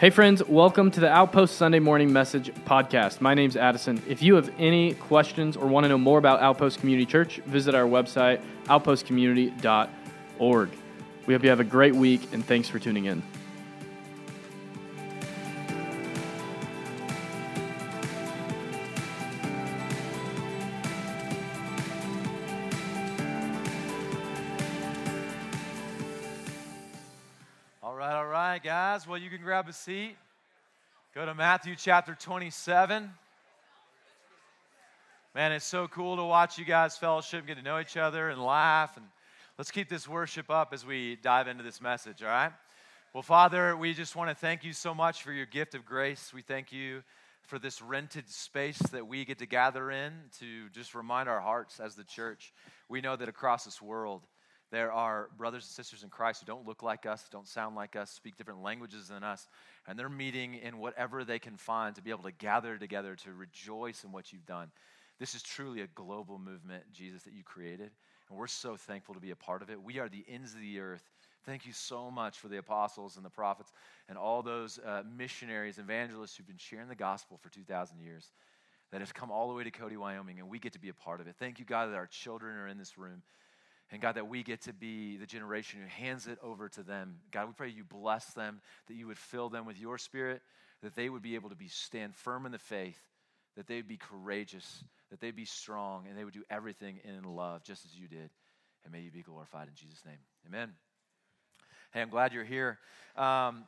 Hey friends, welcome to the Outpost Sunday Morning Message podcast. My name's Addison. If you have any questions or want to know more about Outpost Community Church, visit our website, outpostcommunity.org. We hope you have a great week, and thanks for tuning in. All right, guys. Well, you can grab a seat. Go to Matthew chapter 27. Man, it's so cool to watch you guys fellowship, get to know each other and laugh. And let's keep this worship up as we dive into this message, all right? Well, Father, we just want to thank you so much for your gift of grace. We thank you for this rented space that we get to gather in to just remind our hearts as the church. We know that across this world, there are brothers and sisters in Christ who don't look like us, don't sound like us, speak different languages than us, and they're meeting in whatever they can find to be able to gather together to rejoice in what you've done. This is truly a global movement, Jesus, that you created, and we're so thankful to be a part of it. We are the ends of the earth. Thank you so much for the apostles and the prophets and all those missionaries, evangelists who've been sharing the gospel for 2,000 years that have come all the way to Cody, Wyoming, and we get to be a part of it. Thank you, God, that our children are in this room. And God, that we get to be the generation who hands it over to them. God, we pray you bless them, that you would fill them with your spirit, that they would be able to stand firm in the faith, that they would be courageous, that they'd be strong, and they would do everything in love, just as you did. And may you be glorified in Jesus' name. Amen. Hey, I'm glad you're here. In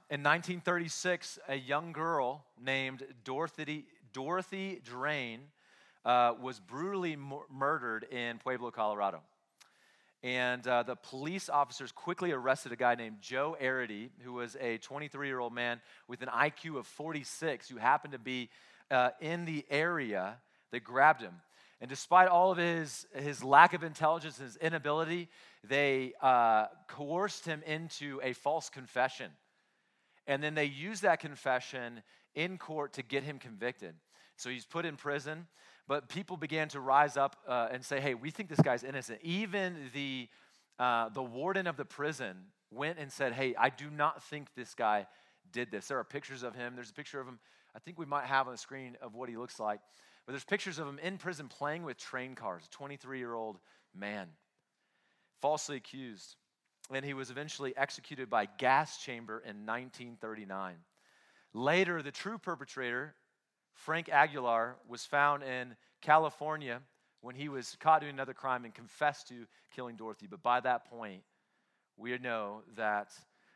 1936, a young girl named Dorothy Drain was brutally murdered in Pueblo, Colorado. And the police officers quickly arrested a guy named Joe Arity, who was a 23-year-old man with an IQ of 46 who happened to be in the area. They grabbed him. And despite all of his lack of intelligence and his inability, they coerced him into a false confession. And then they used that confession in court to get him convicted. So he's put in prison. But people began to rise up and say, hey, we think this guy's innocent. Even the warden of the prison went and said, hey, I do not think this guy did this. There are pictures of him. There's a picture of him I think we might have on the screen of what he looks like. But there's pictures of him in prison playing with train cars, a 23-year-old man, falsely accused. And he was eventually executed by gas chamber in 1939. Later, the true perpetrator, Frank Aguilar, was found in California when he was caught doing another crime and confessed to killing Dorothy. But by that point, we know that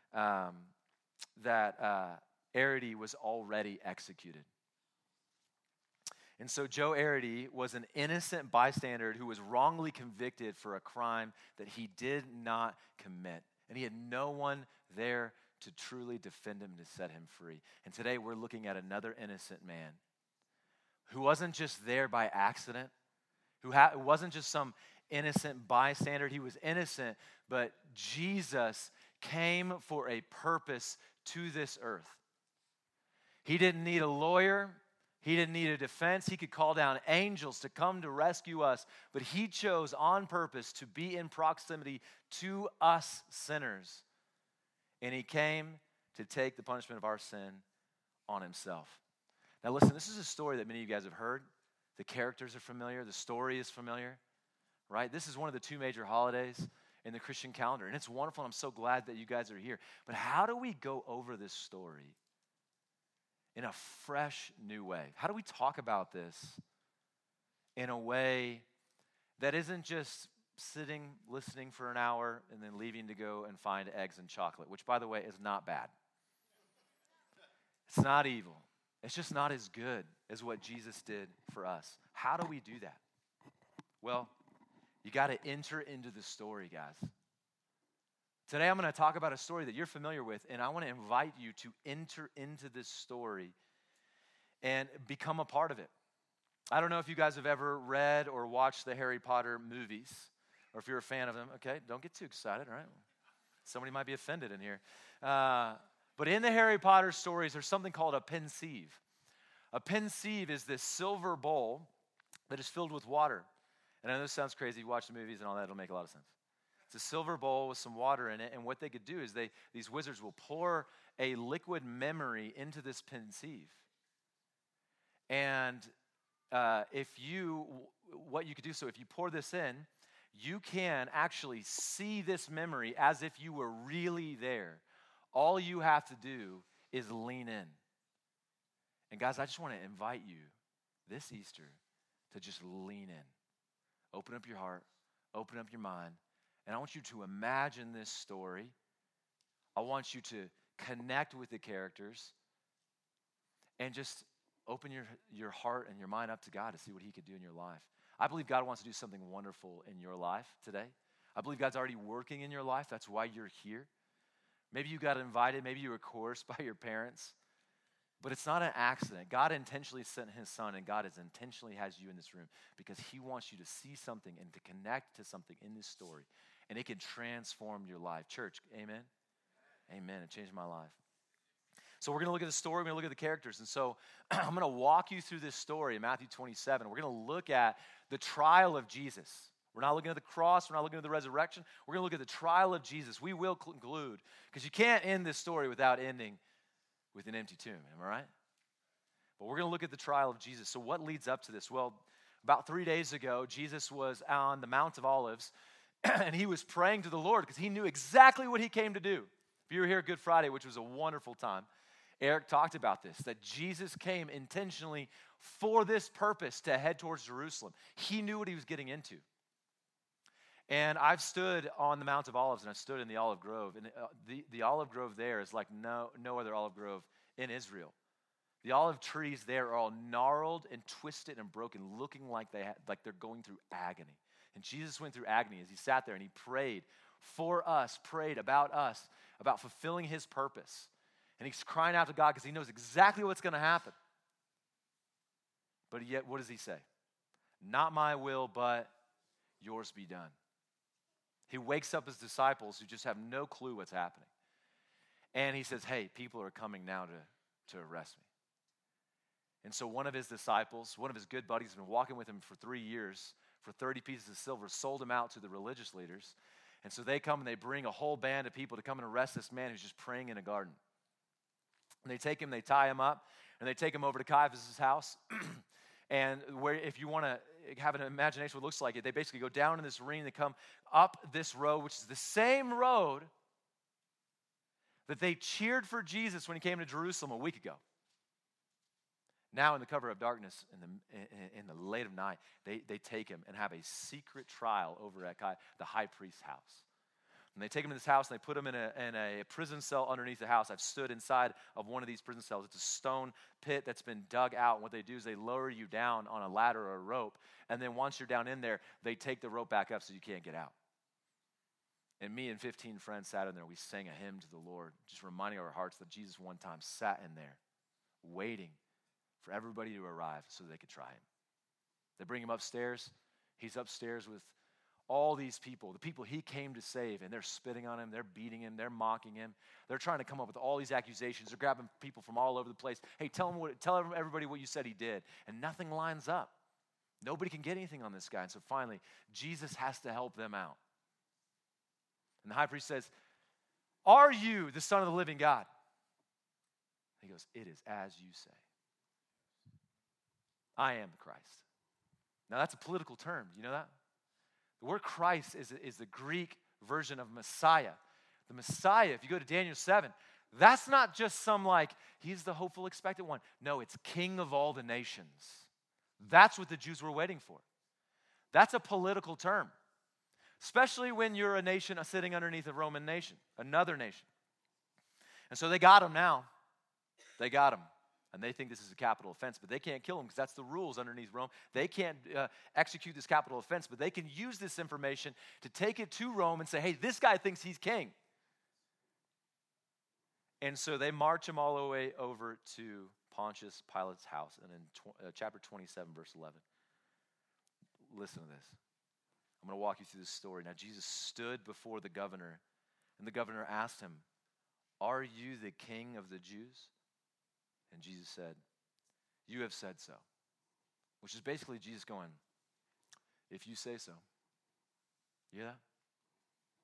Arity was already executed. And so Joe Arity was an innocent bystander who was wrongly convicted for a crime that he did not commit. And he had no one there to truly defend him, to set him free. And today we're looking at another innocent man who wasn't just there by accident, who wasn't just some innocent bystander. He was innocent, but Jesus came for a purpose to this earth. He didn't need a lawyer. He didn't need a defense. He could call down angels to come to rescue us, but he chose on purpose to be in proximity to us sinners. And he came to take the punishment of our sin on himself. Now listen, this is a story that many of you guys have heard. The characters are familiar. The story is familiar, right? This is one of the two major holidays in the Christian calendar, and it's wonderful, and I'm so glad that you guys are here. But how do we go over this story in a fresh, new way? How do we talk about this in a way that isn't just sitting, listening for an hour, and then leaving to go and find eggs and chocolate, which, by the way, is not bad. It's not evil. It's just not as good as what Jesus did for us. How do we do that? Well, you got to enter into the story, guys. Today I'm going to talk about a story that you're familiar with, and I want to invite you to enter into this story and become a part of it. I don't know if you guys have ever read or watched the Harry Potter movies, or if you're a fan of them. Okay, don't get too excited, all right? Somebody might be offended in here. But in the Harry Potter stories, there's something called a pensieve. A pensieve is this silver bowl that is filled with water. And I know this sounds crazy. You watch the movies and all that, it'll make a lot of sense. It's a silver bowl with some water in it, and what they could do is these wizards will pour a liquid memory into this pensieve. And what you could do, so if you pour this in, you can actually see this memory as if you were really there. All you have to do is lean in. And guys, I just want to invite you this Easter to just lean in. Open up your heart, open up your mind, and I want you to imagine this story. I want you to connect with the characters and just open your heart and your mind up to God to see what he could do in your life. I believe God wants to do something wonderful in your life today. I believe God's already working in your life. That's why you're here. Maybe you got invited. Maybe you were coerced by your parents. But it's not an accident. God intentionally sent his son, and God intentionally has you in this room because he wants you to see something and to connect to something in this story. And it can transform your life. Church, amen? Amen. It changed my life. So we're going to look at the story. We're going to look at the characters. And so I'm going to walk you through this story in Matthew 27. We're going to look at the trial of Jesus. We're not looking at the cross. We're not looking at the resurrection. We're going to look at the trial of Jesus. We will conclude, because you can't end this story without ending with an empty tomb. Am I right? But we're going to look at the trial of Jesus. So what leads up to this? Well, about 3 days ago, Jesus was on the Mount of Olives, and he was praying to the Lord because he knew exactly what he came to do. If you were here Good Friday, which was a wonderful time, Eric talked about this, that Jesus came intentionally for this purpose to head towards Jerusalem. He knew what he was getting into. And I've stood on the Mount of Olives, and I've stood in the olive grove. And the olive grove there is like no other olive grove in Israel. The olive trees there are all gnarled and twisted and broken, looking like they're going through agony. And Jesus went through agony as he sat there and he prayed for us, prayed about us, about fulfilling his purpose. And he's crying out to God because he knows exactly what's going to happen. But yet, what does he say? Not my will, but yours be done. He wakes up his disciples who just have no clue what's happening. And he says, hey, people are coming now to arrest me. And so one of his disciples, one of his good buddies, has been walking with him for 3 years for 30 pieces of silver, sold him out to the religious leaders. And so they come and they bring a whole band of people to come and arrest this man who's just praying in a garden. And they take him, they tie him up, and they take him over to Caiaphas' house. And where, if you want to have an imagination what it looks like, they basically go down in this ring, they come up this road, which is the same road that they cheered for Jesus when he came to Jerusalem a week ago. Now in the cover of darkness, in the late of night, they take him and have a secret trial over at the high priest's house. And they take him to this house and they put him in a prison cell underneath the house. I've stood inside of one of these prison cells. It's a stone pit that's been dug out. And what they do is they lower you down on a ladder or a rope. And then once you're down in there, they take the rope back up so you can't get out. And me and 15 friends sat in there. We sang a hymn to the Lord, just reminding our hearts that Jesus one time sat in there waiting for everybody to arrive so they could try him. They bring him upstairs. He's upstairs with all these people, the people he came to save, and they're spitting on him, they're beating him, they're mocking him. They're trying to come up with all these accusations. They're grabbing people from all over the place. Hey, tell everybody what you said he did. And nothing lines up. Nobody can get anything on this guy. And so finally, Jesus has to help them out. And the high priest says, are you the Son of the living God? He goes, it is as you say. I am the Christ. Now that's a political term. You know that? The word Christ is the Greek version of Messiah. The Messiah, if you go to Daniel 7, that's not just some he's the hopeful expected one. No, it's King of all the nations. That's what the Jews were waiting for. That's a political term, especially when you're a nation sitting underneath a Roman nation, another nation. And so they got him now. They got him. And they think this is a capital offense, but they can't kill him because that's the rules underneath Rome. They can't execute this capital offense, but they can use this information to take it to Rome and say, hey, this guy thinks he's king. And so they march him all the way over to Pontius Pilate's house. And in chapter 27, verse 11, listen to this. I'm going to walk you through this story. Now, Jesus stood before the governor, and the governor asked him, are you the king of the Jews? And Jesus said, you have said so. Which is basically Jesus going, if you say so. You hear that?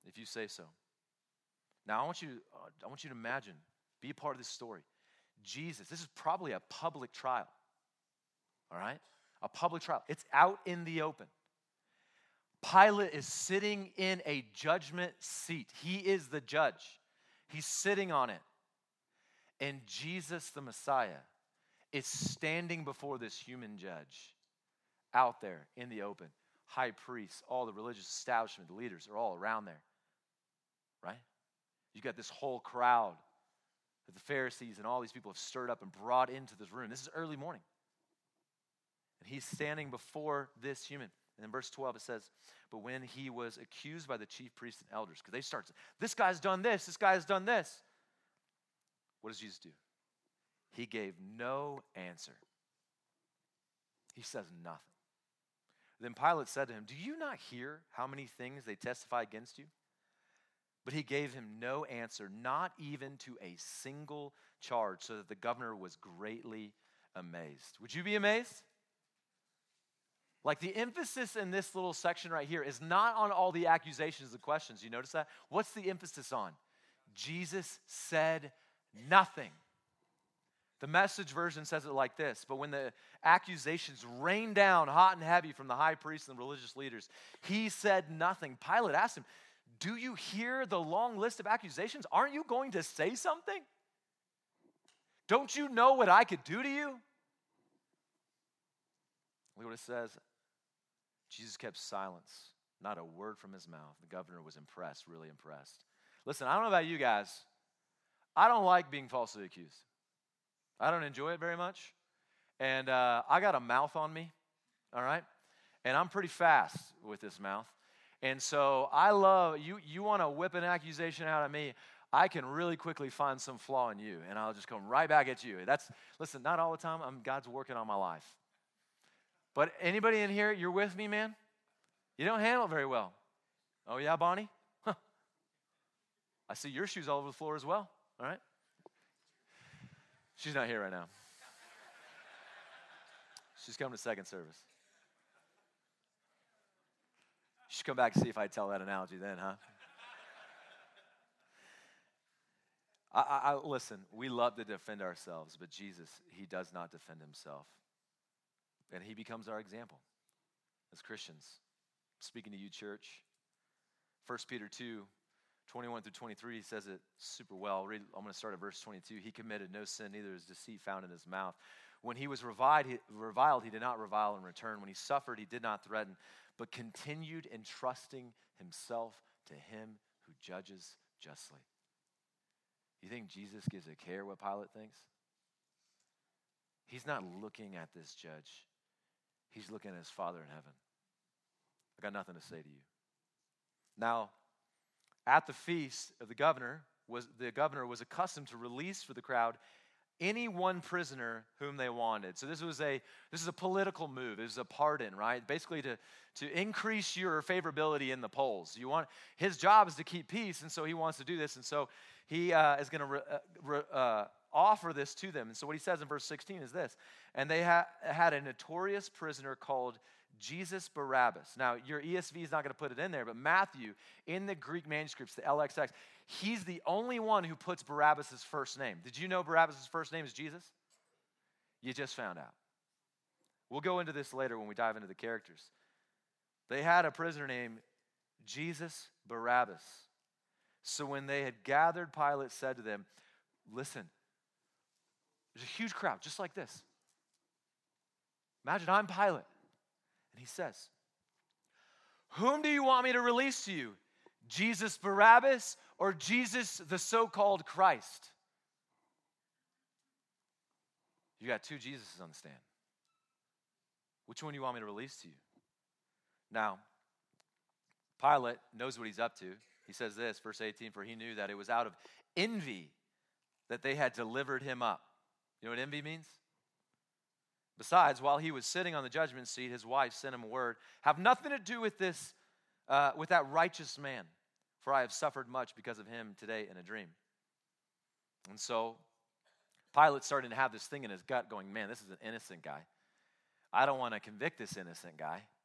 if you say so. Now, I want you to imagine, be a part of this story. Jesus, this is probably a public trial, all right? A public trial. It's out in the open. Pilate is sitting in a judgment seat. He is the judge. He's sitting on it. And Jesus, the Messiah, is standing before this human judge out there in the open. High priests, all the religious establishment, the leaders are all around there, right? You got this whole crowd that the Pharisees and all these people have stirred up and brought into this room. This is early morning. And he's standing before this human. And in verse 12 it says, but when he was accused by the chief priests and elders, because they start, this guy's done this done this. What does Jesus do? He gave no answer. He says nothing. Then Pilate said to him, do you not hear how many things they testify against you? But he gave him no answer, not even to a single charge, so that the governor was greatly amazed. Would you be amazed? Like, the emphasis in this little section right here is not on all the accusations and questions. You notice that? What's the emphasis on? Jesus said nothing. The Message version says it like this, but when the accusations rained down hot and heavy from the high priests and the religious leaders, he said nothing. Pilate asked him, do you hear the long list of accusations? Aren't you going to say something? Don't you know what I could do to you? Look what it says. Jesus kept silence, not a word from his mouth. The governor was impressed, really impressed. Listen, I don't know about you guys. I don't like being falsely accused. I don't enjoy it very much. And I got a mouth on me, all right? And I'm pretty fast with this mouth. And so I love, you want to whip an accusation out at me, I can really quickly find some flaw in you, and I'll just come right back at you. Listen, not all the time. God's working on my life. But anybody in here, you're with me, man? You don't handle it very well. Oh, yeah, Bonnie? Huh. I see your shoes all over the floor as well, all right? She's not here right now. She's coming to second service. You should come back and see if I tell that analogy then, huh? Listen, we love to defend ourselves, but Jesus, he does not defend himself. And he becomes our example as Christians. Speaking to you, church, 1 Peter 2, 21 through 23 says it super well. I'm going to start at verse 22. He committed no sin, neither is deceit found in his mouth. When he was reviled, he did not revile in return. When he suffered, he did not threaten, but continued entrusting himself to him who judges justly. You think Jesus gives a care what Pilate thinks? He's not looking at this judge. He's looking at his Father in heaven. I got nothing to say to you. Now, at the feast of the governor was accustomed to release for the crowd any one prisoner whom they wanted. So this is a political move. It was a pardon, right? Basically to increase your favorability in the polls. His job is to keep peace, and so he wants to do this, and so he is going to offer this to them. And so what he says in verse 16 is this, and they had a notorious prisoner called Jesus Barabbas. Now, your ESV is not going to put it in there, but Matthew, in the Greek manuscripts, the LXX, he's the only one who puts Barabbas' first name. Did you know Barabbas' first name is Jesus? You just found out. We'll go into this later when we dive into the characters. They had a prisoner named Jesus Barabbas. So when they had gathered, Pilate said to them, listen, there's a huge crowd just like this. Imagine I'm Pilate. And he says, whom do you want me to release to you? Jesus Barabbas or Jesus the so-called Christ? You got two Jesuses on the stand. Which one do you want me to release to you? Now, Pilate knows what he's up to. He says this, verse 18, for he knew that it was out of envy that they had delivered him up. You know what envy means? Besides, while he was sitting on the judgment seat, his wife sent him a word, have nothing to do with this, with that righteous man, for I have suffered much because of him today in a dream. And so Pilate started to have this thing in his gut going, man, this is an innocent guy. I don't want to convict this innocent guy.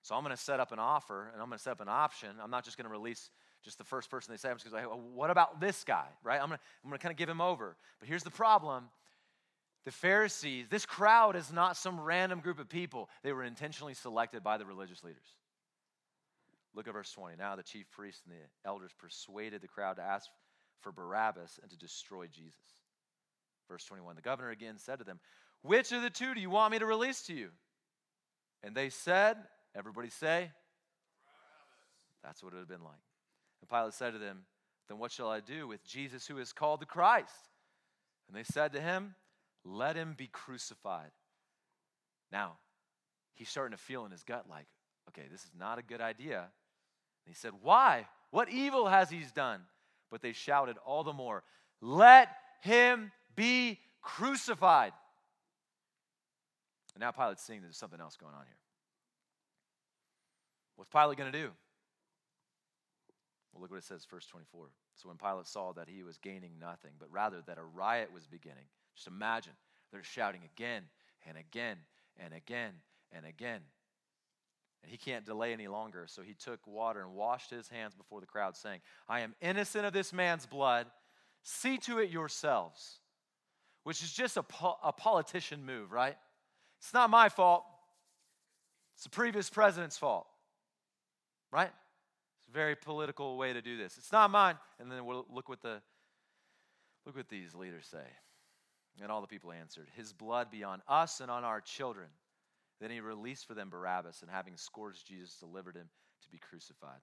So I'm going to set up an offer, and I'm going to set up an option. I'm not just going to release just the first person they say. I'm just going to say, well, what about this guy, right? I'm going to kind of give him over. But here's the problem. The Pharisees, this crowd is not some random group of people. They were intentionally selected by the religious leaders. Look at verse 20. Now the chief priests and the elders persuaded the crowd to ask for Barabbas and to destroy Jesus. Verse 21, the governor again said to them, which of the two do you want me to release to you? And they said, everybody say, Barabbas. That's what it would have been like. And Pilate said to them, then what shall I do with Jesus who is called the Christ? And they said to him, let him be crucified. Now, he's starting to feel in his gut like, okay, this is not a good idea. And he said, why? What evil has he done? But they shouted all the more, let him be crucified. And now Pilate's seeing there's something else going on here. What's Pilate going to do? Well, look what it says, verse 24. So when Pilate saw that he was gaining nothing, but rather that a riot was beginning, just imagine, they're shouting again and again and again and again. And he can't delay any longer, so he took water and washed his hands before the crowd, saying, I am innocent of this man's blood. See to it yourselves. Which is just a politician move, right? It's not my fault. It's the previous president's fault, right? It's a very political way to do this. It's not mine. And then we'll look what these leaders say. And all the people answered, his blood be on us and on our children. Then he released for them Barabbas, and having scourged Jesus, delivered him to be crucified.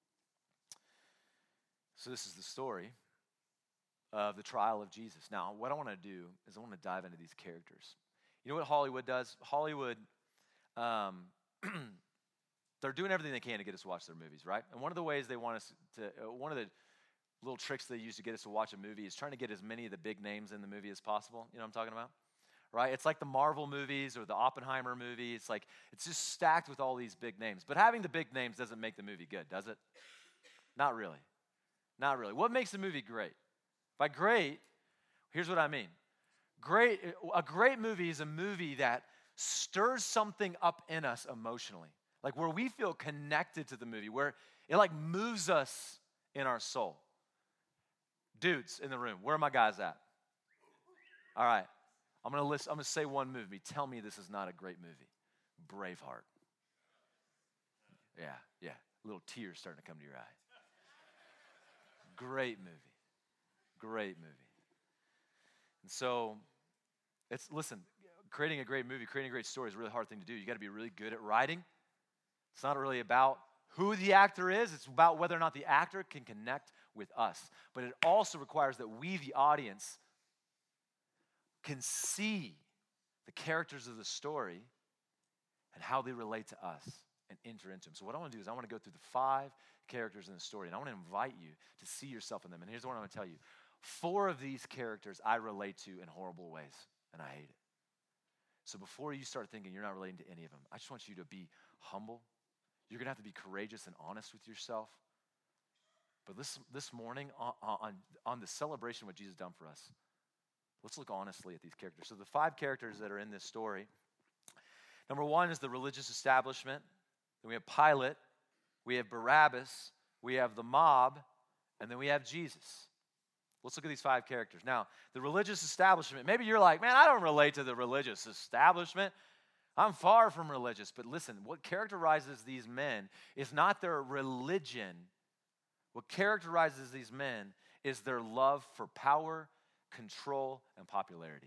So this is the story of the trial of Jesus. Now, what I want to do is I want to dive into these characters. You know what Hollywood does? Hollywood, they're doing everything they can to get us to watch their movies, right? And one of the ways they want us to, one of the little tricks they use to get us to watch a movie is trying to get as many of the big names in the movie as possible. You know what I'm talking about? Right? It's like the Marvel movies or the Oppenheimer movie. It's like, it's just stacked with all these big names. But having the big names doesn't make the movie good, does it? Not really. Not really. What makes a movie great? By great, here's what I mean. A great movie is a movie that stirs something up in us emotionally. Like where we feel connected to the movie, where it like moves us in our soul. Dudes in the room, where are my guys at? All right. I'm going to say one movie. Tell me this is not a great movie. Braveheart. Yeah. Little tears starting to come to your eye. Great movie. And so, creating a great movie, creating a great story is a really hard thing to do. You got to be really good at writing. It's not really about who the actor is. It's about whether or not the actor can connect with us. But it also requires that we, the audience, can see the characters of the story and how they relate to us and enter into them. So what I want to do is I want to go through the 5 characters in the story, and I want to invite you to see yourself in them. And here's what I'm going to tell you. 4 of these characters I relate to in horrible ways, and I hate it. So before you start thinking you're not relating to any of them, I just want you to be humble. You're going to have to be courageous and honest with yourself. But this morning, on the celebration of what Jesus has done for us, let's look honestly at these characters. So the 5 characters that are in this story, number 1 is the religious establishment. Then we have Pilate, we have Barabbas, we have the mob, and then we have Jesus. Let's look at these 5 characters. Now, the religious establishment, maybe you're like, man, I don't relate to the religious establishment. I'm far from religious. But listen, what characterizes these men is not their religion. What characterizes these men is their love for power, control, and popularity.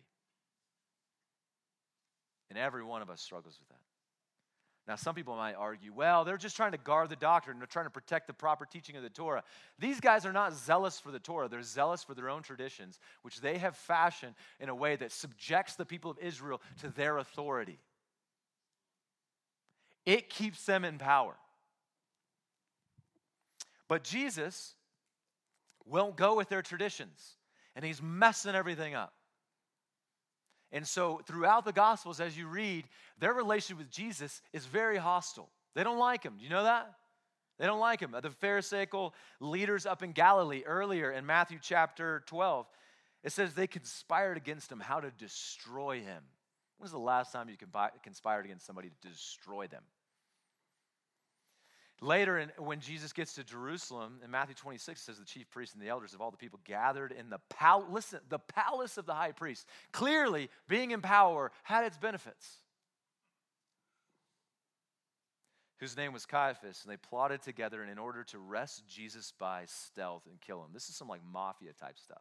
And every one of us struggles with that. Now, some people might argue, well, they're just trying to guard the doctrine. They're trying to protect the proper teaching of the Torah. These guys are not zealous for the Torah. They're zealous for their own traditions, which they have fashioned in a way that subjects the people of Israel to their authority. It keeps them in power. But Jesus won't go with their traditions, and he's messing everything up. And so throughout the Gospels, as you read, their relationship with Jesus is very hostile. They don't like him. Do you know that? They don't like him. The Pharisaical leaders up in Galilee earlier in Matthew chapter 12, it says they conspired against him how to destroy him. When was the last time you conspired against somebody to destroy them? Later, when Jesus gets to Jerusalem, in Matthew 26, it says the chief priests and the elders of all the people gathered in the palace of the high priest. Clearly, being in power had its benefits. Whose name was Caiaphas, and they plotted together in order to arrest Jesus by stealth and kill him. This is some like mafia type stuff.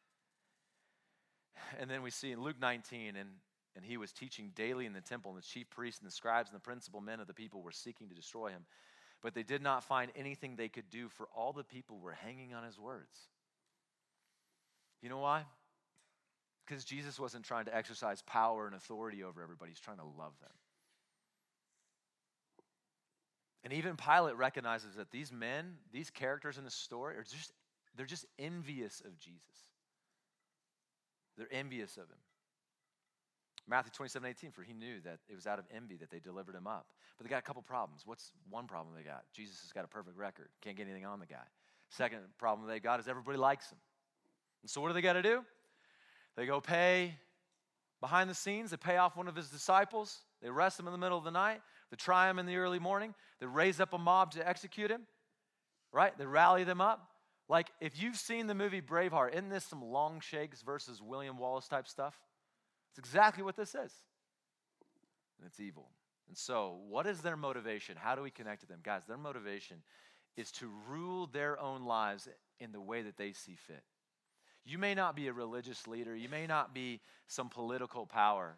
And then we see in Luke 19, and he was teaching daily in the temple, and the chief priests and the scribes and the principal men of the people were seeking to destroy him. But they did not find anything they could do, for all the people were hanging on his words. You know why? Because Jesus wasn't trying to exercise power and authority over everybody. He's trying to love them. And even Pilate recognizes that these men, these characters in the story, they're just envious of Jesus. They're envious of him. Matthew 27:18, for he knew that it was out of envy that they delivered him up. But they got a couple problems. What's one problem they got? Jesus has got a perfect record. Can't get anything on the guy. Second problem they got is everybody likes him. And so what do they got to do? They go pay behind the scenes. They pay off one of his disciples. They arrest him in the middle of the night. They try him in the early morning. They raise up a mob to execute him. Right? They rally them up. Like, if you've seen the movie Braveheart, isn't this some Longshanks versus William Wallace type stuff? It's exactly what this is. And it's evil. And so, what is their motivation? How do we connect to them? Guys, their motivation is to rule their own lives in the way that they see fit. You may not be a religious leader. You may not be some political power.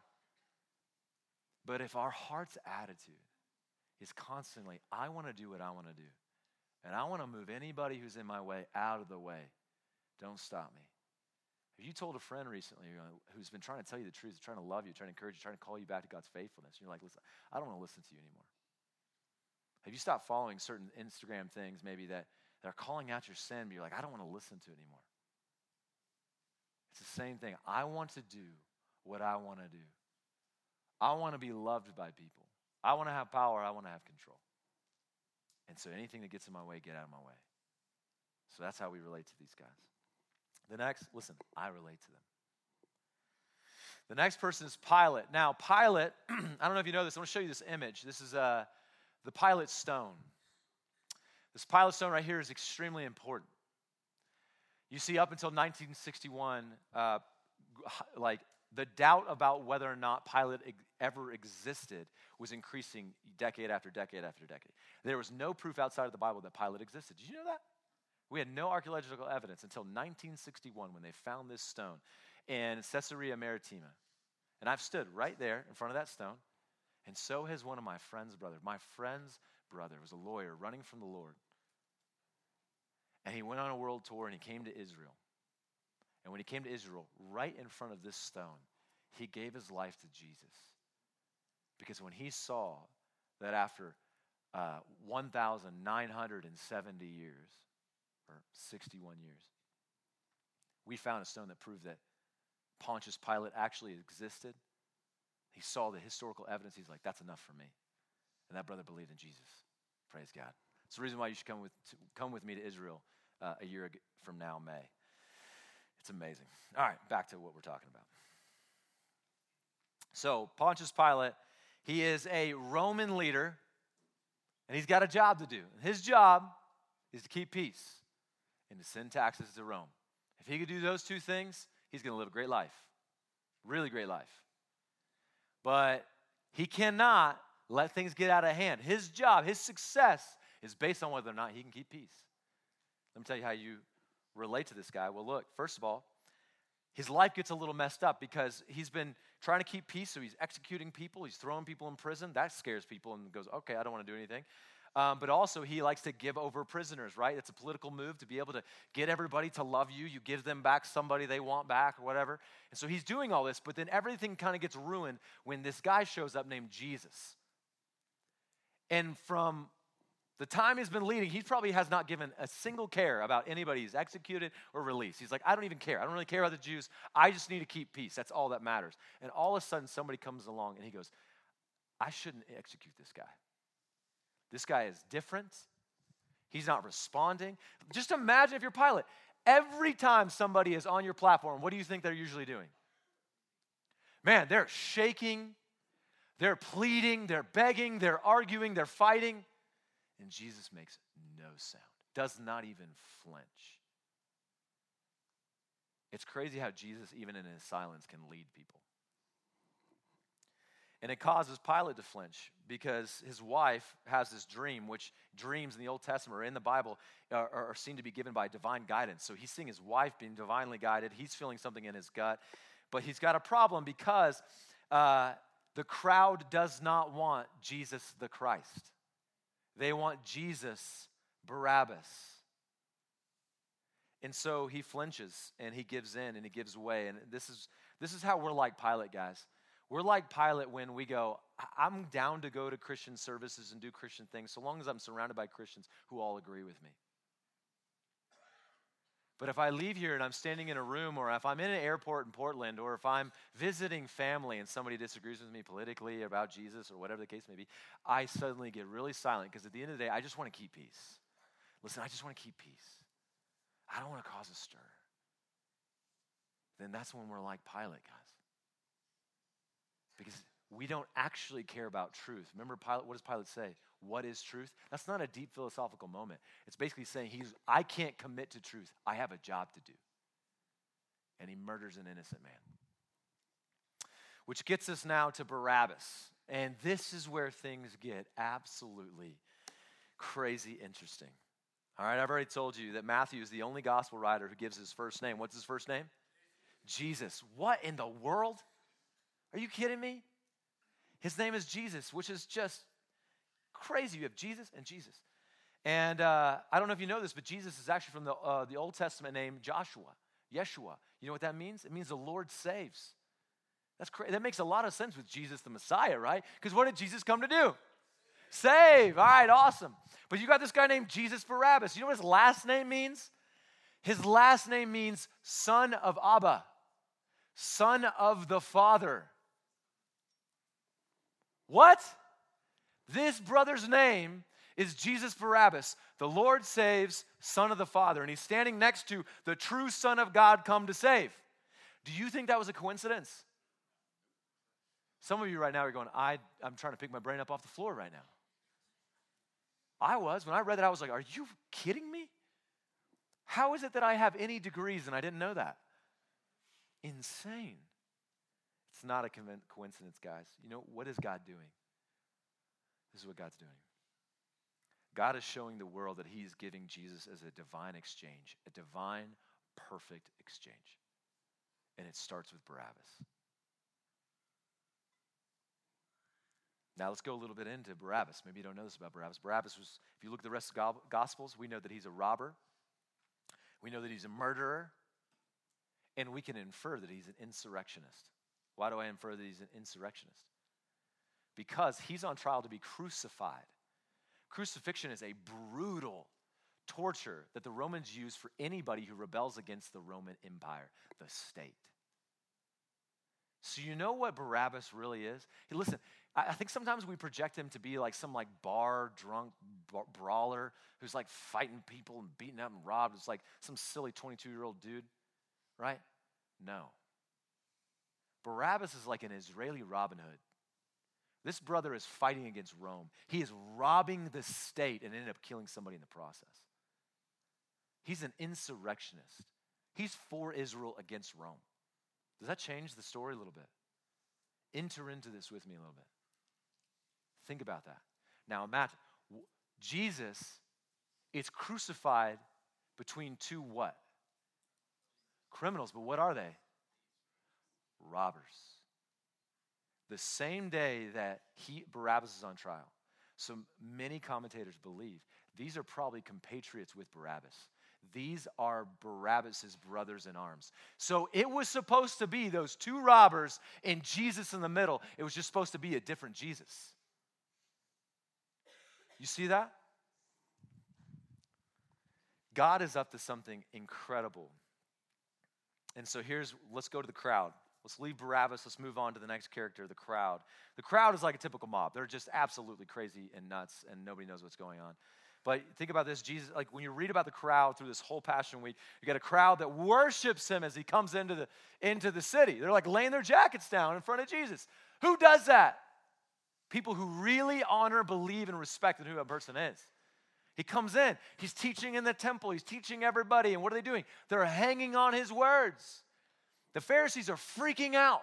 But if our heart's attitude is constantly, I want to do what I want to do, and I want to move anybody who's in my way out of the way, don't stop me. If you told a friend recently who's been trying to tell you the truth, trying to love you, trying to encourage you, trying to call you back to God's faithfulness, and you're like, listen, I don't want to listen to you anymore. Have you stopped following certain Instagram things maybe that are calling out your sin, but you're like, I don't want to listen to it anymore? It's the same thing. I want to do what I want to do. I want to be loved by people. I want to have power. I want to have control. And so anything that gets in my way, get out of my way. So that's how we relate to these guys. The next, listen, I relate to them. The next person is Pilate. Now, Pilate, I don't know if you know this. I want to show you this image. This is the Pilate stone. This Pilate stone right here is extremely important. You see, up until 1961, like the doubt about whether or not Pilate ever existed was increasing decade after decade after decade. There was no proof outside of the Bible that Pilate existed. Did you know that? We had no archaeological evidence until 1961 when they found this stone in Caesarea Maritima. And I've stood right there in front of that stone, and so has one of my friend's brothers. My friend's brother was a lawyer running from the Lord. And he went on a world tour, and he came to Israel. And when he came to Israel, right in front of this stone, he gave his life to Jesus. Because when he saw that after 1,970 years, or 61 years, we found a stone that proved that Pontius Pilate actually existed. He saw the historical evidence. He's like, that's enough for me. And that brother believed in Jesus. Praise God. It's the reason why you should come with me to Israel a year from now, May. It's amazing. All right, back to what we're talking about. So Pontius Pilate, he is a Roman leader, and he's got a job to do. His job is to keep peace and to send taxes to Rome. If he could do those two things, he's going to live a great life. Really great life. But he cannot let things get out of hand. His job, his success is based on whether or not he can keep peace. Let me tell you how you relate to this guy. Well, look, first of all, his life gets a little messed up because he's been trying to keep peace, so he's executing people, he's throwing people in prison. That scares people and goes, okay, I don't want to do anything. But also, he likes to give over prisoners, right? It's a political move to be able to get everybody to love you. You give them back somebody they want back or whatever. And so he's doing all this, but then everything kind of gets ruined when this guy shows up named Jesus. And from the time he's been leading, he probably has not given a single care about anybody he's executed or released. He's like, I don't even care. I don't really care about the Jews. I just need to keep peace. That's all that matters. And all of a sudden, somebody comes along and he goes, I shouldn't execute this guy. This guy is different. He's not responding. Just imagine if you're Pilate. Every time somebody is on your platform, what do you think they're usually doing? Man, they're shaking. They're pleading. They're begging. They're arguing. They're fighting. And Jesus makes no sound, does not even flinch. It's crazy how Jesus, even in his silence, can lead people. And it causes Pilate to flinch because his wife has this dream, which dreams in the Old Testament or in the Bible are seen to be given by divine guidance. So he's seeing his wife being divinely guided. He's feeling something in his gut. But he's got a problem because the crowd does not want Jesus the Christ. They want Jesus Barabbas. And so he flinches and he gives in and he gives way. And this is how we're like Pilate, guys. We're like Pilate when we go, I'm down to go to Christian services and do Christian things so long as I'm surrounded by Christians who all agree with me. But if I leave here and I'm standing in a room, or if I'm in an airport in Portland, or if I'm visiting family and somebody disagrees with me politically about Jesus or whatever the case may be, I suddenly get really silent because at the end of the day, I just want to keep peace. Listen, I just want to keep peace. I don't want to cause a stir. Then that's when we're like Pilate, guys. Because we don't actually care about truth. Remember, Pilate, what does Pilate say? What is truth? That's not a deep philosophical moment. It's basically saying I can't commit to truth. I have a job to do. And he murders an innocent man. Which gets us now to Barabbas. And this is where things get absolutely crazy interesting. All right, I've already told you that Matthew is the only gospel writer who gives his first name. What's his first name? Jesus. What in the world? Are you kidding me? His name is Jesus, which is just crazy. You have Jesus and Jesus. And I don't know if you know this, but Jesus is actually from the Old Testament name Joshua, Yeshua. You know what that means? It means the Lord saves. That's crazy. That makes a lot of sense with Jesus the Messiah, right? Because what did Jesus come to do? Save. All right, awesome. But you got this guy named Jesus Barabbas. You know what his last name means? His last name means son of Abba, son of the Father. What? This brother's name is Jesus Barabbas. The Lord saves, son of the Father. And he's standing next to the true Son of God come to save. Do you think that was a coincidence? Some of you right now are going, I'm trying to pick my brain up off the floor right now. I was. When I read that, I was like, are you kidding me? How is it that I have any degrees and I didn't know that? Insane. It's not a coincidence, guys. You know, what is God doing? This is what God's doing. God is showing the world that he's giving Jesus as a divine exchange, a divine, perfect exchange. And it starts with Barabbas. Now let's go a little bit into Barabbas. Maybe you don't know this about Barabbas. Barabbas was, if you look at the rest of the Gospels, we know that he's a robber. We know that he's a murderer. And we can infer that he's an insurrectionist. Why do I infer that he's an insurrectionist? Because he's on trial to be crucified. Crucifixion is a brutal torture that the Romans use for anybody who rebels against the Roman Empire, the state. So you know what Barabbas really is? Hey, listen, I think sometimes we project him to be like some like drunk brawler who's like fighting people and beating up and robbed. It's like some silly 22-year-old dude, right? No. Barabbas is like an Israeli Robin Hood. This brother is fighting against Rome. He is robbing the state and ended up killing somebody in the process. He's an insurrectionist. He's for Israel against Rome. Does that change the story a little bit? Enter into this with me a little bit. Think about that. Now imagine, Jesus is crucified between two what? Criminals, but what are they? Robbers. The same day that Barabbas is on trial. So many commentators believe these are probably compatriots with Barabbas. These are Barabbas' brothers in arms. So it was supposed to be those two robbers and Jesus in the middle. It was just supposed to be a different Jesus. You see that? God is up to something incredible. And so let's go to the crowd. Let's leave Barabbas. Let's move on to the next character, the crowd. The crowd is like a typical mob. They're just absolutely crazy and nuts, and nobody knows what's going on. But think about this, Jesus, like when you read about the crowd through this whole Passion Week, you got a crowd that worships him as he comes into the city. They're like laying their jackets down in front of Jesus. Who does that? People who really honor, believe, and respect in who a person is. He comes in. He's teaching in the temple. He's teaching everybody. And what are they doing? They're hanging on his words. The Pharisees are freaking out.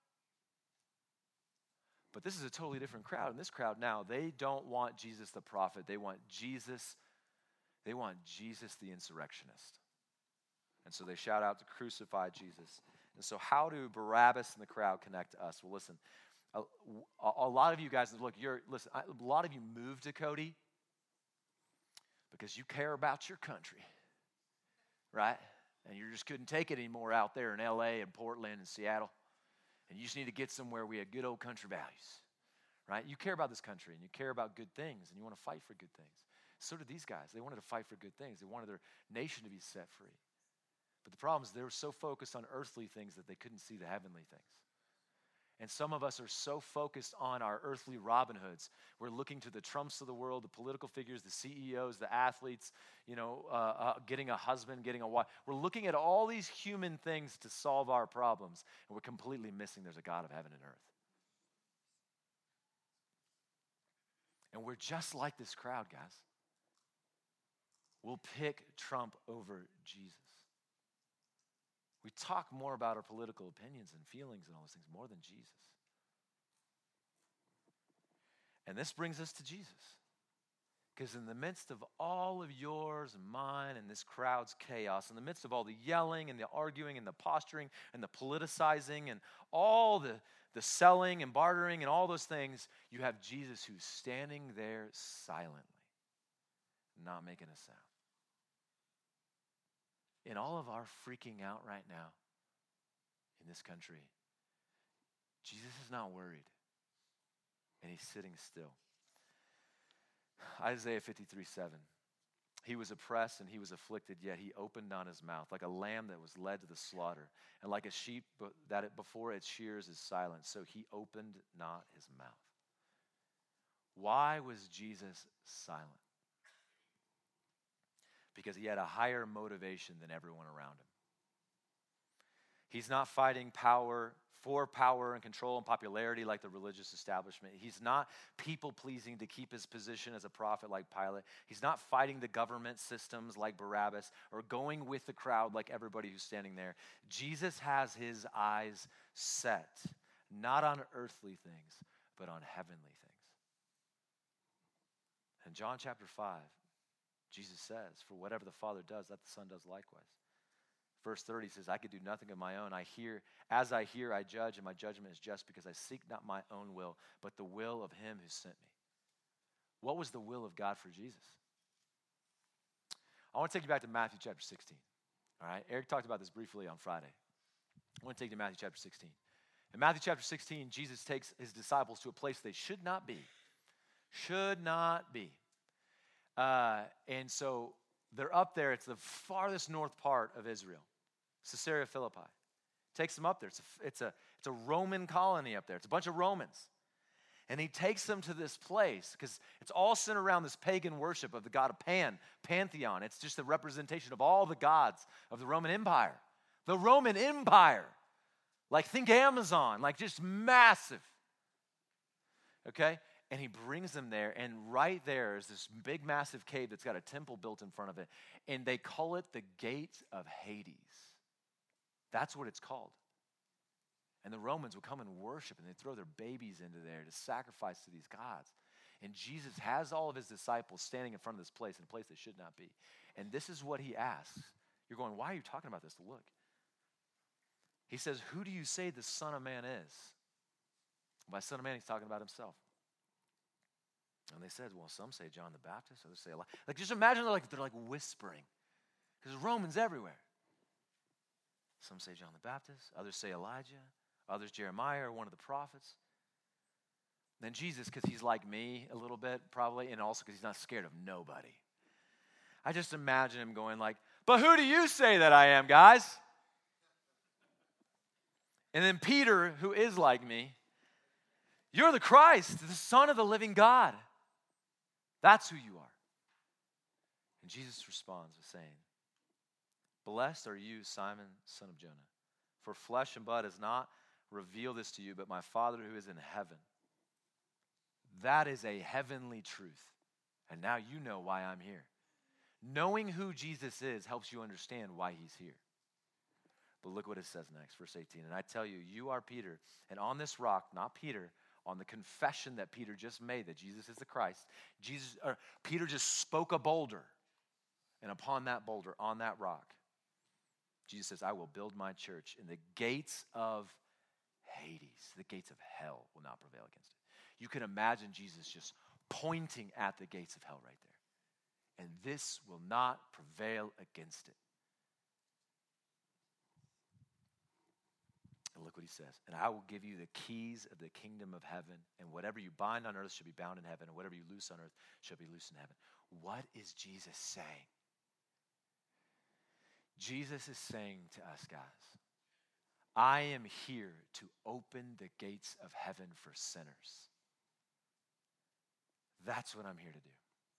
But this is a totally different crowd. And this crowd now, they don't want Jesus the prophet. They want Jesus the insurrectionist. And so they shout out to crucify Jesus. And so how do Barabbas and the crowd connect to us? Well, listen, a lot of you guys, look, a lot of you moved to Cody because you care about your country, right? And you just couldn't take it anymore out there in LA and Portland and Seattle. And you just need to get somewhere we have good old country values, right? You care about this country and you care about good things and you want to fight for good things. So did these guys. They wanted to fight for good things. They wanted their nation to be set free. But the problem is they were so focused on earthly things that they couldn't see the heavenly things. And some of us are so focused on our earthly Robin Hoods. We're looking to the Trumps of the world, the political figures, the CEOs, the athletes, getting a husband, getting a wife. We're looking at all these human things to solve our problems, and we're completely missing there's a God of heaven and earth. And we're just like this crowd, guys. We'll pick Trump over Jesus. We talk more about our political opinions and feelings and all those things more than Jesus. And this brings us to Jesus. Because in the midst of all of yours and mine and this crowd's chaos, in the midst of all the yelling and the arguing and the posturing and the politicizing and all the selling and bartering and all those things, you have Jesus who's standing there silently, not making a sound. In all of our freaking out right now in this country, Jesus is not worried, and he's sitting still. Isaiah 53:7. He was oppressed and he was afflicted, yet he opened not his mouth, like a lamb that was led to the slaughter, and like a sheep that before its shears is silent, so he opened not his mouth. Why was Jesus silent? Because he had a higher motivation than everyone around him. He's not fighting for power and control and popularity like the religious establishment. He's not people-pleasing to keep his position as a prophet like Pilate. He's not fighting the government systems like Barabbas or going with the crowd like everybody who's standing there. Jesus has his eyes set, not on earthly things, but on heavenly things. In John chapter 5, Jesus says, for whatever the Father does, that the Son does likewise. Verse 30 says, I could do nothing of my own. As I hear, I judge, and my judgment is just because I seek not my own will, but the will of him who sent me. What was the will of God for Jesus? I want to take you back to Matthew chapter 16. All right, Eric talked about this briefly on Friday. I want to take you to Matthew chapter 16. In Matthew chapter 16, Jesus takes his disciples to a place they should not be. Should not be. And so they're up there. It's the farthest north part of Israel, Caesarea Philippi. Takes them up there. It's a Roman colony up there. It's a bunch of Romans. And he takes them to this place because it's all centered around this pagan worship of the god of Pantheon. It's just a representation of all the gods of the Roman Empire. The Roman Empire. Like, think Amazon, like just massive. Okay? And he brings them there, and right there is this big, massive cave that's got a temple built in front of it. And they call it the Gate of Hades. That's what it's called. And the Romans would come and worship, and they'd throw their babies into there to sacrifice to these gods. And Jesus has all of his disciples standing in front of this place, in a place they should not be. And this is what he asks. You're going, why are you talking about this? Look. He says, who do you say the Son of Man is? By Son of Man, he's talking about himself. And they said, well, some say John the Baptist, others say Elijah. Like, just imagine they're like whispering. Because there's Romans everywhere. Some say John the Baptist, others say Elijah, others Jeremiah or one of the prophets. Then Jesus, because he's like me a little bit probably, and also because he's not scared of nobody. I just imagine him going like, but who do you say that I am, guys? And then Peter, who is like me, you're the Christ, the Son of the living God. That's who you are. And Jesus responds with saying, blessed are you, Simon, son of Jonah, for flesh and blood has not revealed this to you, but my Father who is in heaven. That is a heavenly truth. And now you know why I'm here. Knowing who Jesus is helps you understand why he's here. But look what it says next, verse 18. And I tell you, you are Peter, and on this rock, not Peter, on the confession that Peter just made that Jesus is the Christ, Peter just spoke a boulder. And upon that boulder, on that rock, Jesus says, I will build my church, and the gates of Hades, the gates of hell, will not prevail against it. You can imagine Jesus just pointing at the gates of hell right there. And this will not prevail against it. And look what he says. And I will give you the keys of the kingdom of heaven, and whatever you bind on earth shall be bound in heaven, and whatever you loose on earth shall be loosed in heaven. What is Jesus saying? Jesus is saying to us, guys, I am here to open the gates of heaven for sinners. That's what I'm here to do.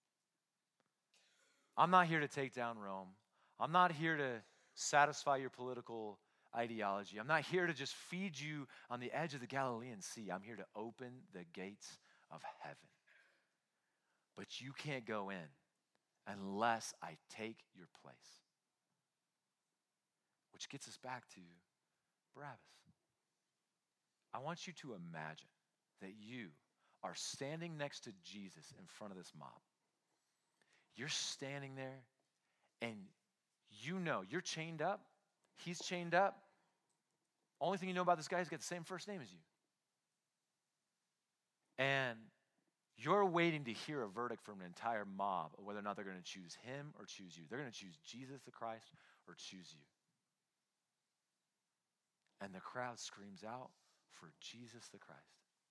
I'm not here to take down Rome. I'm not here to satisfy your political ideology. I'm not here to just feed you on the edge of the Galilean Sea. I'm here to open the gates of heaven. But you can't go in unless I take your place. Which gets us back to Barabbas. I want you to imagine that you are standing next to Jesus in front of this mob. You're standing there and you know you're chained up. He's chained up. Only thing you know about this guy is he's got the same first name as you. And you're waiting to hear a verdict from an entire mob of whether or not they're going to choose him or choose you. They're going to choose Jesus the Christ or choose you. And the crowd screams out for Jesus the Christ.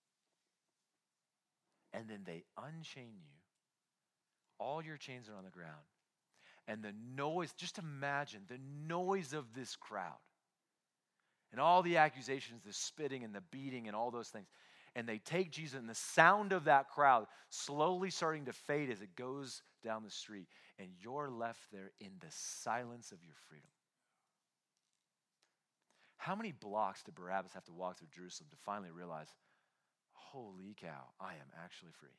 And then they unchain you. All your chains are on the ground. And the noise, just imagine the noise of this crowd. And all the accusations, the spitting and the beating and all those things. And they take Jesus, and the sound of that crowd slowly starting to fade as it goes down the street. And you're left there in the silence of your freedom. How many blocks did Barabbas have to walk through Jerusalem to finally realize, holy cow, I am actually free?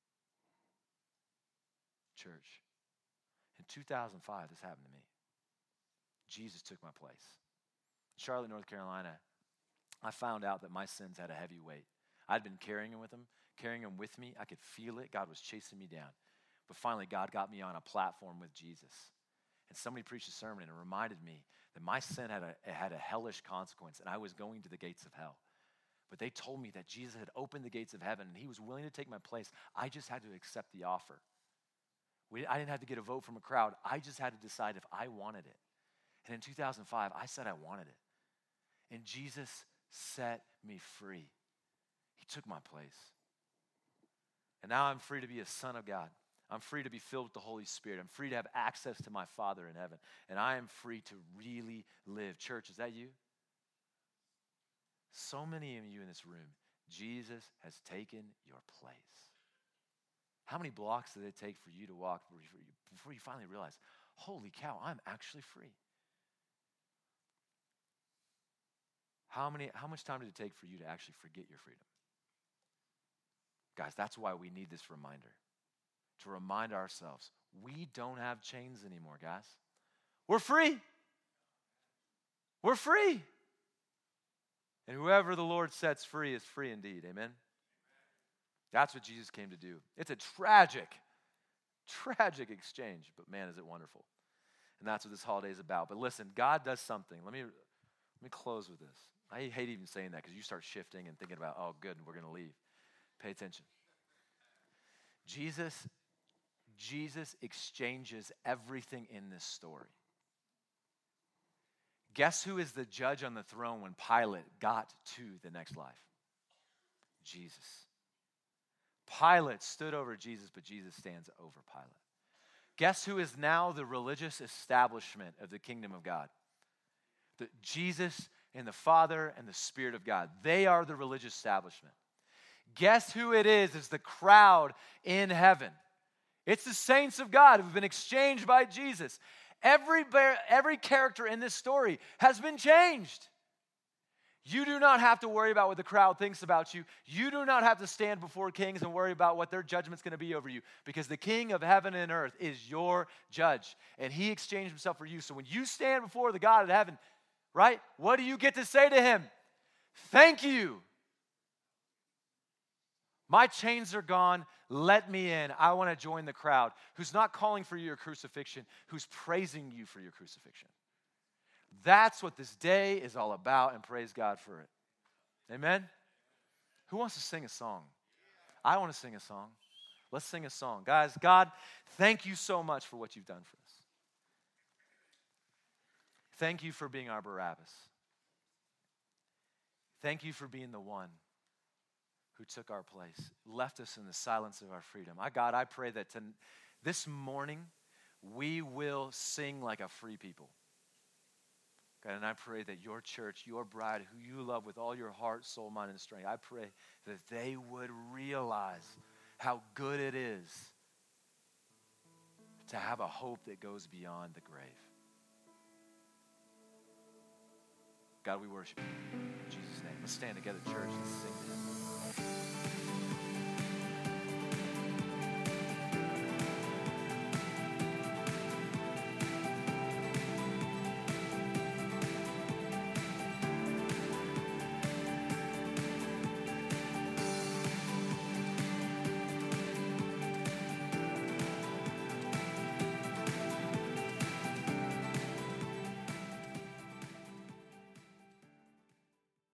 Church, in 2005, this happened to me. Jesus took my place. In Charlotte, North Carolina, I found out that my sins had a heavy weight. I'd been carrying them with me. I could feel it. God was chasing me down. But finally, God got me on a platform with Jesus. And somebody preached a sermon and it reminded me that my sin had a hellish consequence and I was going to the gates of hell. But they told me that Jesus had opened the gates of heaven and he was willing to take my place. I just had to accept the offer. I didn't have to get a vote from a crowd. I just had to decide if I wanted it. And in 2005, I said I wanted it. And Jesus set me free. He took my place. And now I'm free to be a son of God. I'm free to be filled with the Holy Spirit. I'm free to have access to my Father in heaven. And I am free to really live. Church, is that you? So many of you in this room, Jesus has taken your place. How many blocks did it take for you to walk before you finally realize, holy cow, I'm actually free? How much time did it take for you to actually forget your freedom? Guys, that's why we need this reminder. To remind ourselves, we don't have chains anymore, guys. We're free. We're free. And whoever the Lord sets free is free indeed. Amen? That's what Jesus came to do. It's a tragic exchange, but man, is it wonderful. And that's what this holiday is about. But listen, God does something. Let me close with this. I hate even saying that because you start shifting and thinking about, oh, good, we're going to leave. Pay attention. Jesus exchanges everything in this story. Guess who is the judge on the throne when Pilate got to the next life? Jesus. Pilate stood over Jesus, but Jesus stands over Pilate. Guess who is now the religious establishment of the kingdom of God? Jesus and the Father and the Spirit of God. They are the religious establishment. Guess who it is the crowd in heaven. It's the saints of God who've been exchanged by Jesus. Every character in this story has been changed. You do not have to worry about what the crowd thinks about you. You do not have to stand before kings and worry about what their judgment's going to be over you, because the King of heaven and earth is your judge, and he exchanged himself for you. So when you stand before the God of heaven, right, what do you get to say to him? Thank you. My chains are gone. Let me in. I want to join the crowd who's not calling for your crucifixion, who's praising you for your crucifixion. That's what this day is all about, and praise God for it. Amen? Who wants to sing a song? I want to sing a song. Let's sing a song. Guys, God, thank you so much for what you've done for us. Thank you for being our Barabbas. Thank you for being the one who took our place, left us in the silence of our freedom. God, I pray that this morning we will sing like a free people. God, and I pray that your church, your bride, who you love with all your heart, soul, mind, and strength, I pray that they would realize how good it is to have a hope that goes beyond the grave. God, we worship you. In Jesus' name. Let's stand together, church, and sing to him.